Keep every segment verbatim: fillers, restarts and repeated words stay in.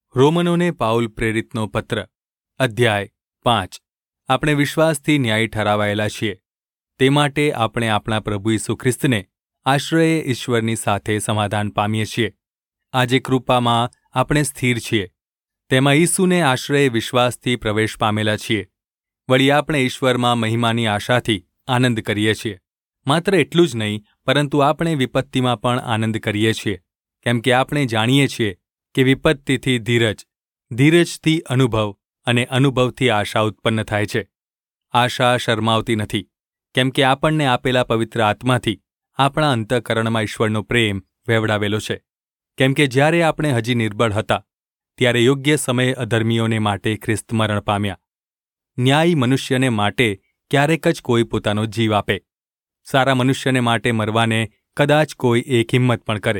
રોમનોને Paul પ્રેરિતનો પત્ર અધ્યાય પાંચ. આપણે વિશ્વાસથી ન્યાયી ઠરાવાયેલા છીએ, તે માટે આપણે આપણા પ્રભુ ઈસુ ખ્રિસ્તને આશ્રયે ઈશ્વરની સાથે સમાધાન પામીએ છીએ. આજે કૃપામાં આપણે સ્થિર છીએ, તેમાં ઈસુને આશ્રયે વિશ્વાસથી પ્રવેશ પામેલા છીએ. વળી આપણે ઈશ્વરમાં મહિમાની આશાથી આનંદ કરીએ છીએ. માત્ર એટલું જ નહીં, પરંતુ આપણે વિપત્તિમાં પણ આનંદ કરીએ છીએ, કેમ કે આપણે જાણીએ છીએ કે વિપત્તિથી ધીરજ, ધીરજથી અનુભવ અને અનુભવથી આશા ઉત્પન્ન થાય છે. આશા શરમાવતી નથી, કેમ કે આપણને આપેલા પવિત્ર આત્માથી આપણા અંતઃકરણમાં ઈશ્વરનો પ્રેમ વહેવડાવેલો છે. કેમ કે જ્યારે આપણે હજી નિર્બળ હતા, ત્યારે યોગ્ય સમયે અધર્મીઓને માટે ખ્રિસ્ત મરણ પામ્યા. ન્યાયી મનુષ્યને માટે ક્યારેક જ કોઈ પોતાનો જીવ આપે. સારા મનુષ્યને માટે મરવાને કદાચ કોઈ એક હિંમત પણ કરે.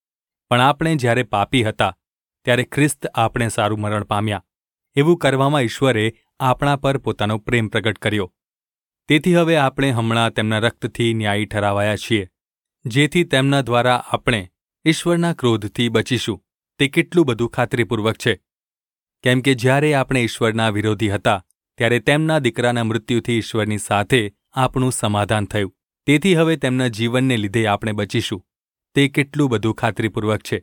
પણ આપણે જ્યારે પાપી હતા, ત્યારે ખ્રિસ્ત આપણે સારું મરણ પામ્યા. એવું કરવામાં ઈશ્વરે આપણા પર પોતાનો પ્રેમ પ્રગટ કર્યો. તેથી હવે આપણે હમણાં તેમના રક્તથી ન્યાયી ઠરાવાયા છીએ, જેથી તેમના દ્વારા આપણે ઈશ્વરના ક્રોધથી બચીશું. તે કેટલું બધું ખાતરીપૂર્વક છે! કેમ કે જ્યારે આપણે ઈશ્વરના વિરોધી હતા, ત્યારે તેમના દીકરાના મૃત્યુથી ઈશ્વરની સાથે આપણું સમાધાન થયું. તેથી હવે તેમના જીવનને લીધે આપણે બચીશું. તે કેટલું બધું ખાતરીપૂર્વક છે!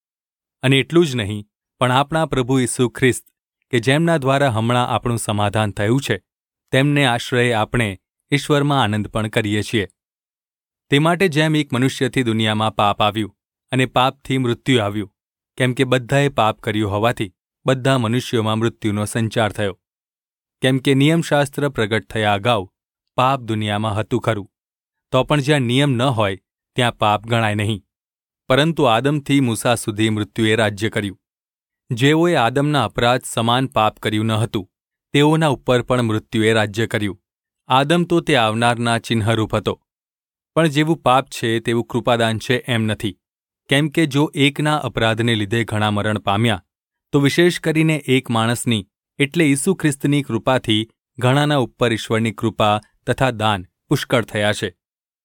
અને એટલું જ નહીં, પણ આપણા પ્રભુ ઈસુ ખ્રિસ્ત, કે જેમના દ્વારા હમણાં આપણું સમાધાન થયું છે, તેમને આશ્રયે આપણે ઈશ્વરમાં આનંદ પણ કરીએ છીએ. તે માટે જેમ એક મનુષ્યથી દુનિયામાં પાપ આવ્યું અને પાપથી મૃત્યુ આવ્યું, કેમ કે બધાએ પાપ કર્યું હોવાથી બધા મનુષ્યોમાં મૃત્યુનો સંચાર થયો. કેમ કે નિયમશાસ્ત્ર પ્રગટ થયા અગાઉ પાપ દુનિયામાં હતું ખરું, તો પણ જ્યાં નિયમ ન હોય ત્યાં પાપ ગણાય નહીં. પરંતુ આદમથી મૂસા સુધી મૃત્યુએ રાજ્ય કર્યું. જેઓએ આદમના અપરાધ સમાન પાપ કર્યું ન હતું, તેઓના ઉપર પણ મૃત્યુએ રાજ્ય કર્યું. આદમ તો તે આવનારના ચિહ્નરૂપ હતો. પણ જેવું પાપ છે તેવું કૃપાદાન છે એમ નથી. કેમ કે જો એકના અપરાધને લીધે ઘણા મરણ પામ્યા, તો વિશેષ કરીને એક માણસની એટલે ઈસુ ખ્રિસ્તની કૃપાથી ઘણાના ઉપર ઈશ્વરની કૃપા તથા દાન પુષ્કળ થયા છે.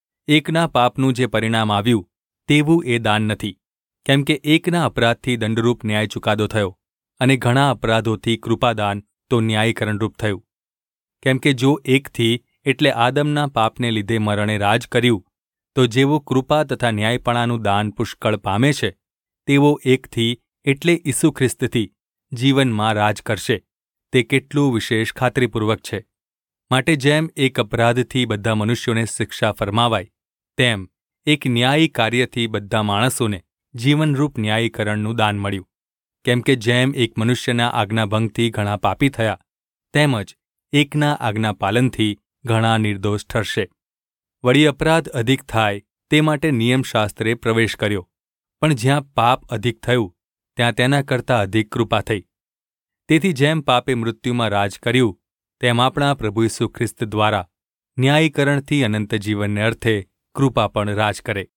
એકના પાપનું જે પરિણામ આવ્યું તેવું એ દાન નથી. કેમ કે એકના અપરાધથી દંડરૂપ ન્યાય ચુકાદો થયો, અને ઘણા અપરાધોથી કૃપાદાન તો ન્યાયીકરણરૂપ થયું. કેમ કે જો એકથી એટલે આદમના પાપને લીધે મરણે રાજ કર્યું, તો જેવો કૃપા તથા ન્યાયપણાનું દાન પુષ્કળ પામે છે, તેવો એકથી એટલે ઈસુ ખ્રિસ્તથી જીવનમાં રાજ કરશે. તે કેટલું વિશેષ ખાતરીપૂર્વક છે! માટે જેમ એક અપરાધથી બધા મનુષ્યોને શિક્ષા ફરમાવાય, તેમ એક ન્યાયી કાર્યથી બધા માણસોને જીવનરૂપ ન્યાયીકરણનું દાન મળ્યું. કેમ કે જેમ એક મનુષ્યના આજ્ઞાભંગથી ઘણા પાપી થયા, તેમજ એકના આજ્ઞાપાલનથી ઘણા નિર્દોષ ઠરશે. વળી અપરાધ અધિક થાય તે માટે નિયમશાસ્ત્રે પ્રવેશ કર્યો, પણ જ્યાં પાપ અધિક થયું ત્યાં તેના કરતાં અધિક કૃપા થઈ. તેથી જેમ પાપે મૃત્યુમાં રાજ કર્યું, તેમ આપણા પ્રભુ ઈસુ ખ્રિસ્ત દ્વારા ન્યાયીકરણથી અનંત જીવનને અર્થે કૃપા પણ રાજ કરે.